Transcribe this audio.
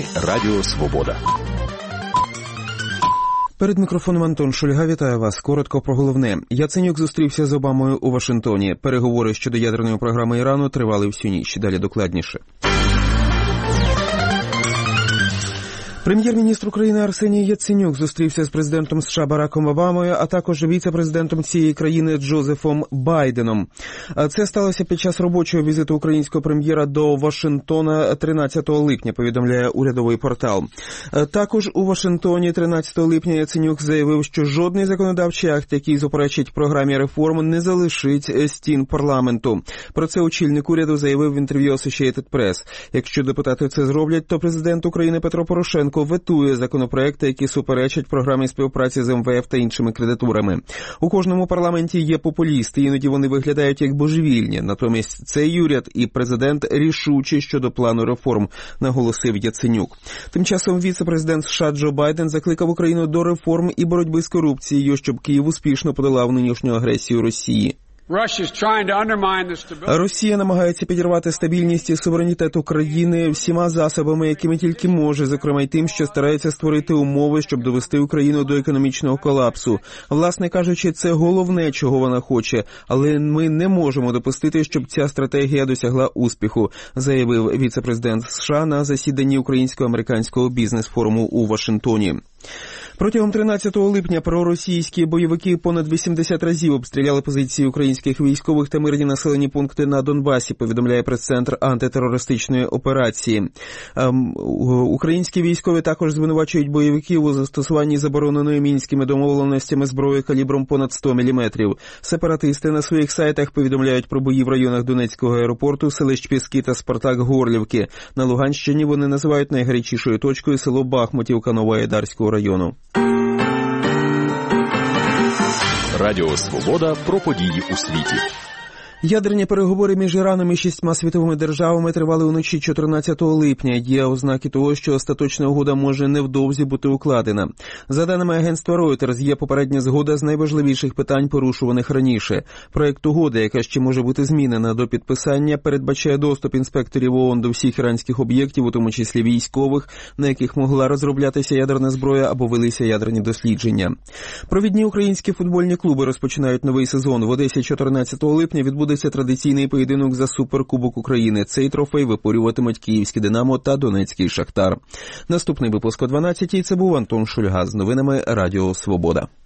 Радіо Свобода. Перед мікрофоном Антон Шульга. Вітаю вас. Коротко про головне. Яценюк зустрівся з Обамою у Вашингтоні. Переговори щодо ядерної програми Ірану тривали всю ніч. Далі докладніше. Прем'єр-міністр України Арсеній Яценюк зустрівся з президентом США Бараком Обамою, а також віце-президентом цієї країни Джозефом Байденом. Це сталося під час робочого візиту українського прем'єра до Вашингтона 13 липня, повідомляє урядовий портал. Також у Вашингтоні 13 липня Яценюк заявив, що жодний законодавчий акт, який суперечить програмі реформ, не залишить стін парламенту. Про це очільник уряду заявив в інтерв'ю Associated Press. Якщо депутати це зроблять, то президент України Петро Порошенко ветує законопроекти, які суперечать програмі співпраці з МВФ та іншими кредитурами. У кожному парламенті є популісти, іноді вони виглядають як божевільні. Натомість цей уряд і президент рішучі щодо плану реформ, наголосив Яценюк. Тим часом віце-президент США Джо Байден закликав Україну до реформ і боротьби з корупцією, щоб Київ успішно подолав нинішню агресію Росії. Росія намагається підірвати стабільність і суверенітет України всіма засобами, якими тільки може, зокрема й тим, що старається створити умови, щоб довести Україну до економічного колапсу. Власне кажучи, це головне, чого вона хоче, але ми не можемо допустити, щоб ця стратегія досягла успіху, заявив віце-президент США на засіданні українсько-американського бізнес-форуму у Вашингтоні. Протягом 13 липня проросійські бойовики понад 80 разів обстріляли позиції українських військових та мирні населені пункти на Донбасі, повідомляє прес-центр антитерористичної операції. Українські військові також звинувачують бойовиків у застосуванні забороненої мінськими домовленостями зброї калібром понад 100 мм. Сепаратисти на своїх сайтах повідомляють про бої в районах Донецького аеропорту, селищ Піски та Спартак-Горлівки. На Луганщині вони називають найгарячішою точкою село Бахмутівка Новоайдарського району. Радіо Свобода про події у світі. Ядерні переговори між Іраном і 6 світовими державами тривали уночі 14 липня. Є ознаки того, що остаточна угода може невдовзі бути укладена. За даними агентства Reuters, є попередня згода з найважливіших питань, порушуваних раніше. Проект угоди, яка ще може бути змінена до підписання, передбачає доступ інспекторів ООН до всіх іранських об'єктів, у тому числі військових, на яких могла розроблятися ядерна зброя або велися ядерні дослідження. Провідні українські футбольні клуби розпочинають новий сезон. В Одесі 14 липня відбудеться традиційний поєдинок за Суперкубок України. Цей трофей випорюватимуть Київське «Динамо» та Донецький «Шахтар». Наступний випуск о 12-й. Це був Антон Шульга з новинами Радіо Свобода.